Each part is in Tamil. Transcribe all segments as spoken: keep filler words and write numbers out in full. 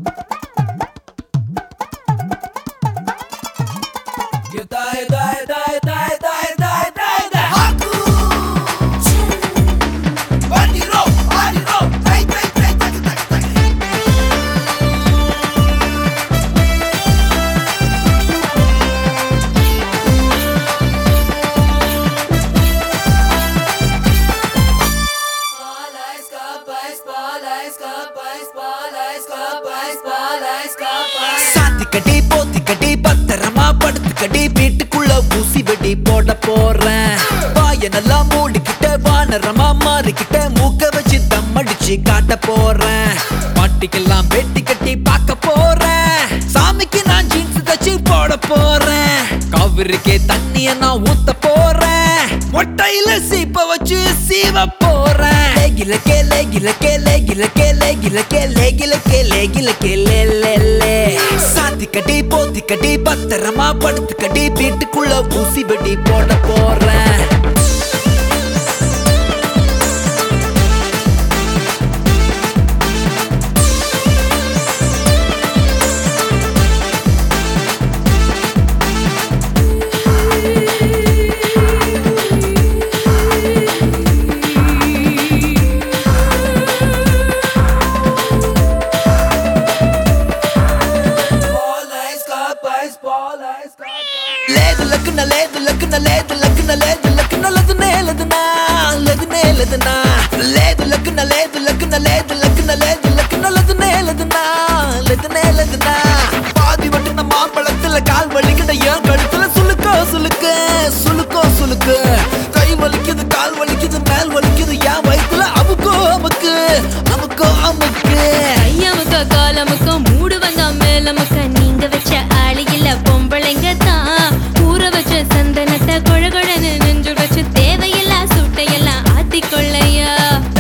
சாத்திக்கடி போத்திக்கடி பத்திரமா படுத்துக்கடி வீட்டுக்குள்ள ஊசி வெடி போட போறேன். வாய நல்லா மூடிக்கிட்ட வானரமா மாறிக்கிட்ட மூக்க வச்சு தம் அடிச்சு காட்ட போறேன். பாட்டிக்கெல்லாம் வெட்டி கட்டி பார்க்க போறேன். சாமிக்கு நான் ஜீன்ஸ் தச்சு போட போறேன். காவிரிக்கே தண்ணிய நான் ஊத்த போறேன். மொட்டையில சீப்ப வச்சு சீவ போறேன். லேகில கே லேகில கே லேகில கே லேகில கே லேகில கே லேகில கே லே லே லே. சாத்திக்கடி போத்திக்கடி பத்திரமா படுத்துக்கடி வீட்டுக்குள்ள ஊசி வெடி போட போறேன். లేదు లక్కున లేదు లక్కున లేదు లక్కున లేదు లక్కున లదునే లదునా లదునే లదునా లేదు లక్కున లేదు లక్కున లేదు లక్కున లేదు లక్కున లదునే లదునా లదునే లదునా பாதி வட்டுன மாம்பழத்துல கால் வலிக்குது ஏன் கழுத்துல சுளுக்கோ சுளுக்கு சுளுக்கோ சுளுக்கு கை வலிக்குது கால் வலிக்குது மேல் வலிக்குது ஏன் வயித்துல அமுக்கோ அமுக்கு அமுக்கோ அமுக்கு ஐயமுக்க காலமுக்க மூடு வந்தா மேலமுக்க நீங்க வச்ச ஆளு இல்ல பொம்பளைங்க தான் ஊற வச்ச சந்தனத்தை கொழகொழன்னு நெஞ்சு வச்சு தேவையில்லா சுட்டையெல்லாம் ஆத்திக்கொள்ளையா.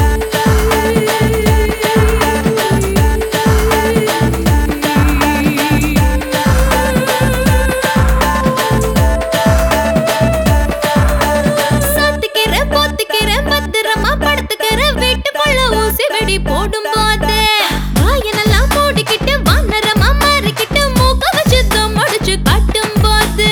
சாத்திக்கிற போத்திக்கிற பத்திரமா படுத்துக்கிற வீட்டுக்குள்ள ஊசி வெடி போடும் போது வாயனெல்லாம் மூடிக்கிட்டு வானரமா மாறிக்கிட்டு மூக்க வச்சு தம் அடிச்சு காட்டும் போது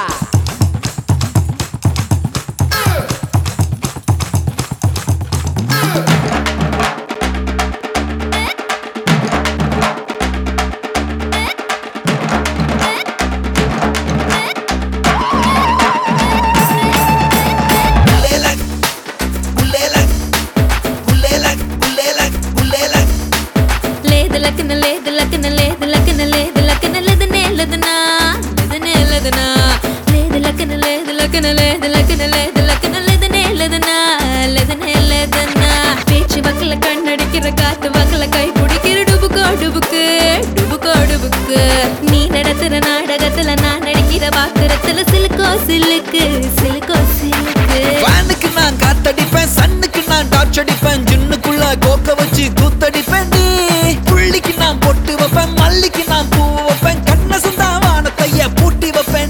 లేదు లక్కన లేదు లక్కన లేదు లక్కన లేదు లక్కన లదనే లదనా లదనే లదనా లేదు లక్కన లేదు లక్కన లేదు లక్కన లేదు లక్కన లదనే లదనా లదనే లదనా பேச்சு வக்கல கண்ணடிக்கிற காத்து வக்கல கை பிடிக்கிற டுபுக்கோ டுபுக்கு டுபுக்கோ டுபுக்கு நீ நடத்துற நாடகத்துல நான் நடிக்கிற பாக்குறத்துல சிலுக்கோ சிலுக்கு சிலுக்கோ சிலுக்கு. வானுக்கு நான் காத்தடிப்பேன் சன்னுக்கு நான் டார்ச் அடிப்பேன் ஜின்னுக்குள்ள கோக்க வச்சு கூத்தடிப்பேன். புள்ளிக்கு நான் பொட்டு வைப்பேன் மல்லிக்கு நான் பூ வைப்பேன் கண்ண சுந்தா வானத்தைய பூட்டி வைப்பேன்.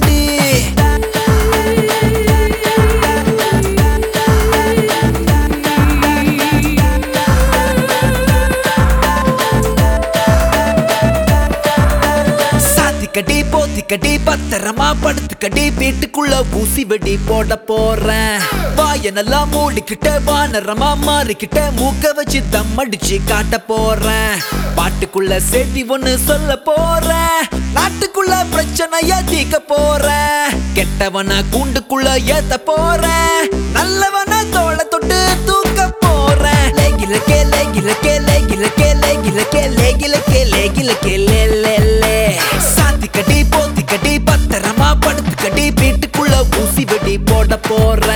சாத்திக்கடி போத்திக்கடி பத்திரமா படுத்துக்கடி வீட்டுக்குள்ள ஊசி வெடி போட போறேன். வாய நல்லா மூடிக்கிட்ட வானரமா மாறிக்கிட்ட மூக்க வச்சு தம் அடிச்சு காட்ட போறேன். பாட்டுக்குள்ள செய்தி ஒண்ணு சொல்ல போறேன். நாட்டுக்குள்ள பிரச்சனைய தீக்க போறேன். கெட்டவனா கூண்டுக்குள்ள ஏத்த போறேன். நல்லவனா தோள தொட்டு தூக்க போறேன். லேகில கே லேகில கே லேகில கே லேகில கே லேகில கே லேகில கே லே லே லே. சாத்திக்கடி போத்திக்கடி பத்திரமா படுத்துக்கடி வீட்டுக்குள்ள ஊசி வெடி போட போறேன்.